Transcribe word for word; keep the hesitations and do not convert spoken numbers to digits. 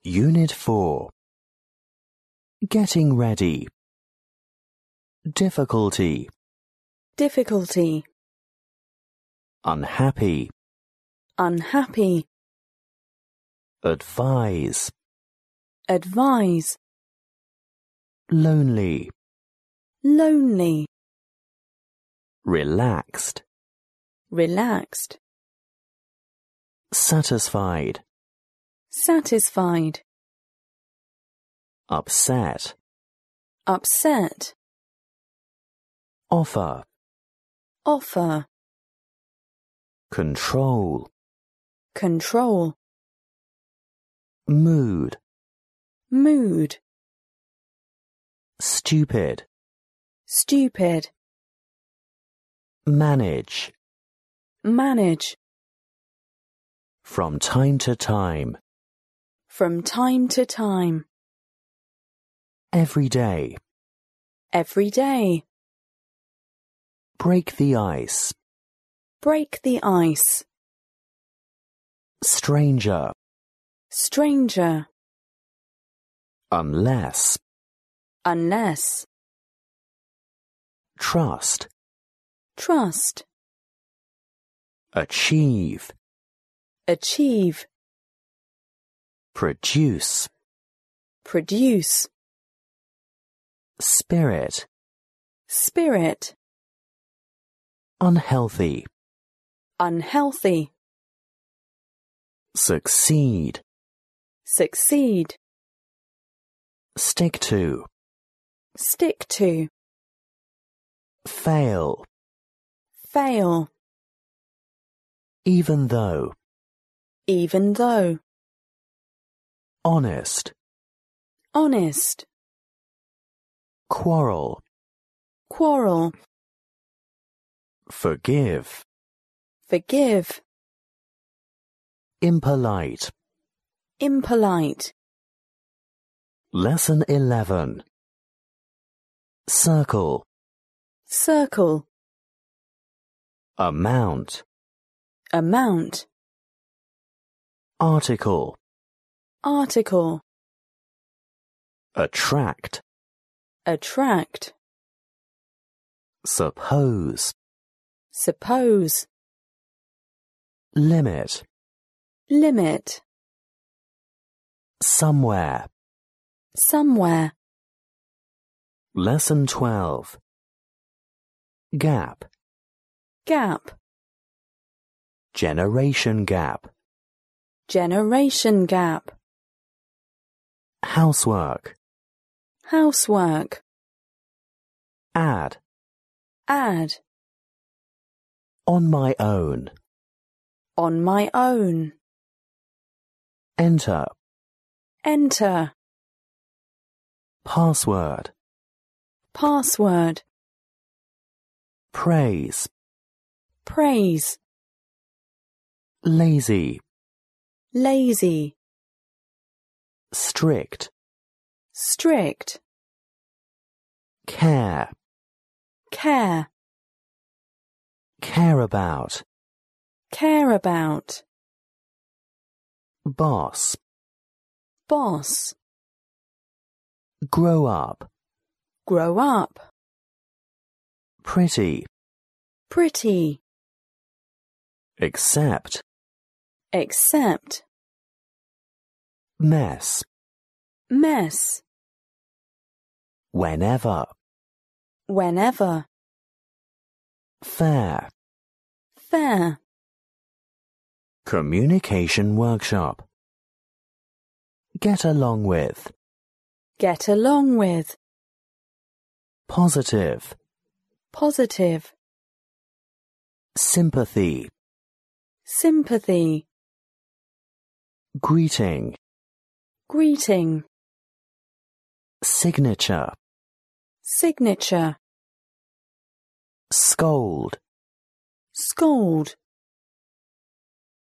Unit four. Getting ready. Difficulty. Difficulty. Unhappy. Unhappy. Advise. Advise. Lonely. Lonely. Relaxed. Relaxed. Satisfied. Satisfied. Upset. Upset. Offer. Offer. Control. Control. Mood. Mood. Stupid. Stupid. Manage. Manage. From time to time. From time to time. Every day. Every day. Break the ice. Break the ice. Stranger. Stranger. Unless. Unless. Trust. Trust. Achieve. Achieve. Produce. Produce. Spirit. Spirit. Unhealthy. Unhealthy. Succeed. Succeed. Stick to. Stick to. Fail. Fail. Even though. Even though. Honest. Honest. Quarrel. Quarrel. Forgive. Forgive. Impolite. Impolite. Lesson eleven. Circle. Circle. Amount. Amount. Article. Article. Attract. Attract. Suppose. Suppose. Limit. Limit. Somewhere. Somewhere. Lesson twelve. Gap. Gap. Generation gap. Generation gap. Housework. Housework. Add. Add. On my own. On my own. Enter. Enter. Password. Password. Praise. Praise. Lazy. Lazy. Strict. Strict. Care. Care. Care about. Care about. Boss. Boss. Grow up. Grow up. Pretty. Pretty. Accept. Accept. Mess. Mess. Whenever. Whenever. Fair. Fair. Communication workshop. Get along with. Get along with. Positive. Positive. Sympathy. Sympathy. Greeting. Greeting. Signature. Signature. Scold. Scold.